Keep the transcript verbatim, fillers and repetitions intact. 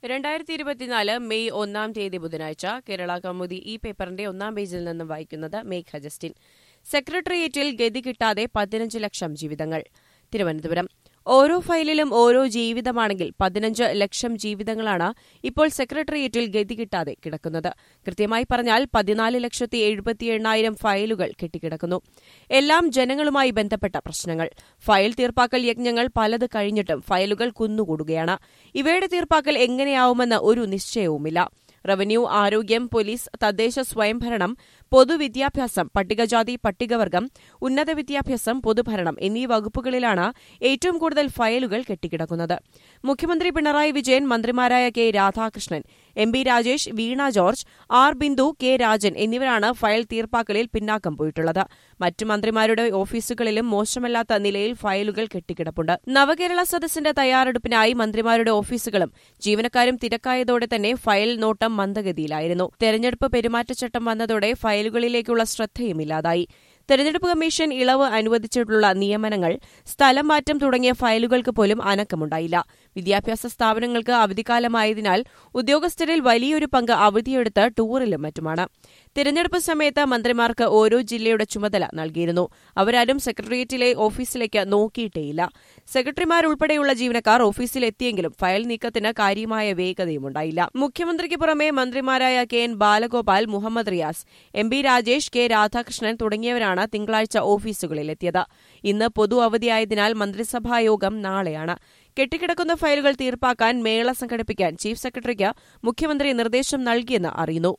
രണ്ടായിരത്തി ഇരുപത്തിനാല് മെയ് ഒന്നാം തീയതി ബുധനാഴ്ച കേരള കൗമുദി ഈ പേപ്പറിന്റെ ഒന്നാം പേജിൽ നിന്നും വായിക്കുന്നത് മേഘ ജസ്റ്റിൻ. സെക്രട്ടേറിയറ്റിൽ ഗതി കിട്ടാതെ പതിനഞ്ച് ലക്ഷം ജീവിതങ്ങൾ. തിരുവനന്തപുരം. ഓരോ ഫയലിലും ഓരോ ജീവിതമാണെങ്കിൽ പതിനഞ്ച് ലക്ഷം ജീവിതങ്ങളാണ് ഇപ്പോൾ സെക്രട്ടേറിയറ്റിൽ ഗതി കിട്ടാതെ കിടക്കുന്നത്. കൃത്യമായി പറഞ്ഞാൽ പതിനാല് ലക്ഷത്തി എഴുപത്തി എണ്ണായിരം ഫയലുകൾ കെട്ടിക്കിടക്കുന്നു. എല്ലാം ജനങ്ങളുമായി ബന്ധപ്പെട്ട പ്രശ്നങ്ങൾ. ഫയൽ തീർപ്പാക്കൽ യജ്ഞങ്ങൾ പലത് കഴിഞ്ഞിട്ടും ഫയലുകൾ കുന്നുകൂടുകയാണ്. ഇവയുടെ തീർപ്പാക്കൽ എങ്ങനെയാവുമെന്ന് ഒരു നിശ്ചയവുമില്ല. റവന്യൂ, ആരോഗ്യം, പോലീസ്, തദ്ദേശ സ്വയംഭരണം, പൊതുവിദ്യാഭ്യാസം, പട്ടികജാതി പട്ടികവർഗം, ഉന്നത വിദ്യാഭ്യാസം, പൊതുഭരണം എന്നീ വകുപ്പുകളിലാണ് ഏറ്റവും കൂടുതൽ ഫയലുകൾ കെട്ടിക്കിടക്കുന്നത്. മുഖ്യമന്ത്രി പിണറായി വിജയൻ, മന്ത്രിമാരായ K Radhakrishnan, M P Rajesh, Veena George, R Bindu, K Rajan എന്നിവരാണ് ഫയൽ തീർപ്പാക്കലിൽ പിന്നാക്കം പോയിട്ടുള്ളത്. മറ്റു മന്ത്രിമാരുടെ ഓഫീസുകളിലും മോശമല്ലാത്ത നിലയിൽ ഫയലുകൾ കെട്ടിക്കിടപ്പുണ്ട്. നവകേരള സദസ്സിന്റെ തയ്യാറെടുപ്പിനായി മന്ത്രിമാരുടെ ഓഫീസുകളും ജീവനക്കാരും തിരക്കായതോടെ തന്നെ ഫയൽ നോട്ടം മന്ദഗതിയിലായിരുന്നു. തെരഞ്ഞെടുപ്പ് പെരുമാറ്റച്ചട്ടം വന്നതോടെ ഫയലുകളിലേക്കുള്ള ശ്രദ്ധയുമില്ലാതായി. തെരഞ്ഞെടുപ്പ് കമ്മീഷൻ ഇളവ് അനുവദിച്ചിട്ടുള്ള നിയമനങ്ങൾ, സ്ഥലം മാറ്റം തുടങ്ങിയ ഫയലുകൾക്ക് പോലും അനക്കമുണ്ടായില്ല. വിദ്യാഭ്യാസ സ്ഥാപനങ്ങൾക്ക് അവധിക്കാലമായതിനാൽ ഉദ്യോഗസ്ഥരിൽ വലിയൊരു പങ്ക് അവധിയെടുത്ത് ടൂറിലും മറ്റുമാണ്. തിരഞ്ഞെടുപ്പ് സമയത്ത് മന്ത്രിമാർക്ക് ഓരോ ജില്ലയുടെ ചുമതല നൽകിയിരുന്നു. അവരാരും സെക്രട്ടേറിയറ്റിലെ ഓഫീസിലേക്ക് നോക്കിയിട്ടേയില്ല. സെക്രട്ടറിമാരുൾപ്പെടെയുള്ള ജീവനക്കാർ ഓഫീസിലെത്തിയെങ്കിലും ഫയൽ നീക്കത്തിന് കാര്യമായ വേഗതയുമുണ്ടായില്ല. മുഖ്യമന്ത്രിക്ക് പുറമെ മന്ത്രിമാരായ K N Balagopal, Muhammad Riyas, M P Rajesh, K Radhakrishnan തുടങ്ങിയവരാണ് തിങ്കളാഴ്ച ഓഫീസുകളിലെത്തിയത്. ഇന്ന് പൊതു അവധിയായതിനാൽ മന്ത്രിസഭായോഗം നാളെയാണ്. കെട്ടിക്കിടക്കുന്ന ഫയലുകൾ തീർപ്പാക്കാൻ മേള സംഘടിപ്പിക്കാൻ ചീഫ് സെക്രട്ടറിക്ക് മുഖ്യമന്ത്രി നിർദ്ദേശം നൽകിയെന്ന് അറിയുന്നു.